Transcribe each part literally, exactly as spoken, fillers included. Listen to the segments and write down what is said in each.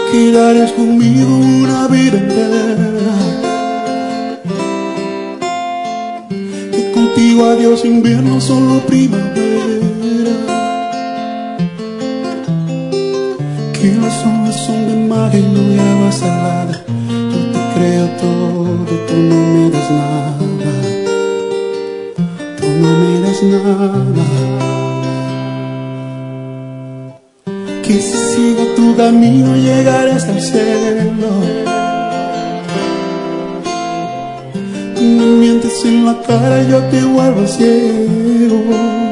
quedarías conmigo una vida entera, que contigo adiós invierno, solo primavera, que las olas son de mar y no hay agua salada. Yo te creo todo, tú no me das nada, tú no me das nada. Que si sigo tu camino llegaré hasta el cielo. Tú me mientes en la cara, yo te vuelvo ciego.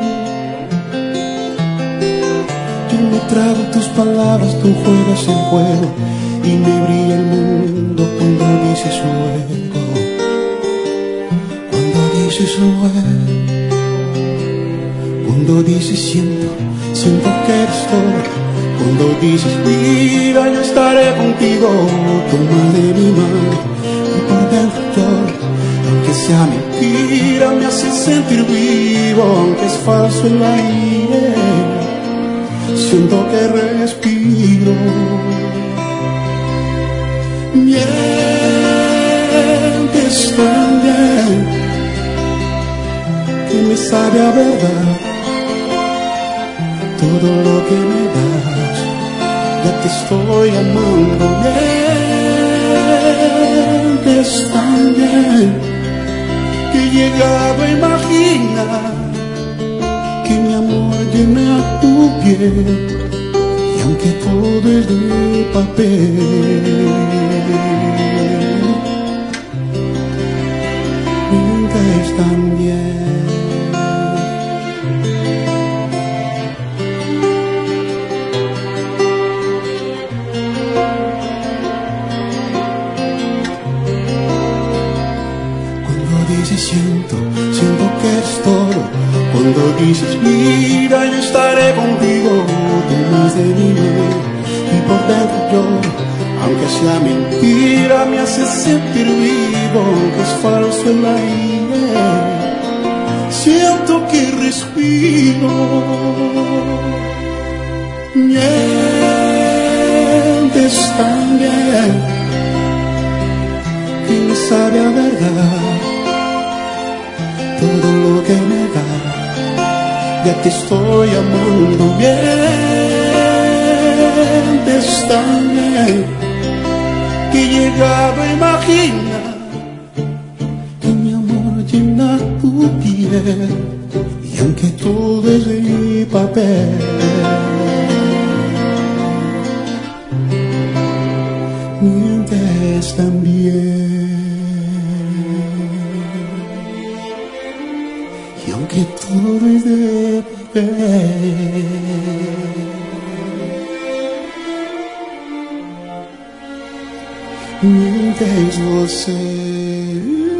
Yo me trago tus palabras, tú juegas el juego y me brilla el mundo cuando dices luego, cuando dices luego, cuando dices siento, siento que eres todo. Cuando dices mira, yo estaré contigo, toma de mi mano y por dentro lloro. Aunque sea mentira, me hace sentir vivo, aunque es falso el aire, siento que respiro. Mientes tan bien que me sabe a verdad todo lo que me das. Ya te estoy amando, mientes tan bien que he llegado a imaginar que mi amor llena tu piel, y aunque todo es de papel, mientes tan bien. Dices siento, siento que eres todo. Cuando dices mira, yo estaré contigo, tomas de mi mano y por dentro lloro. Aunque sea mentira, me hace sentir vivo, aunque es falso el aire, siento que respiro. Mientes tan bien que me sabe a verdad todo lo que me da. Ya te estoy amando, mientes tan bien que he llegado a imaginar que mi amor llena tu piel, y aunque todo es de papel, mientes tan bien. Y aunque todo es de papel, mientes você.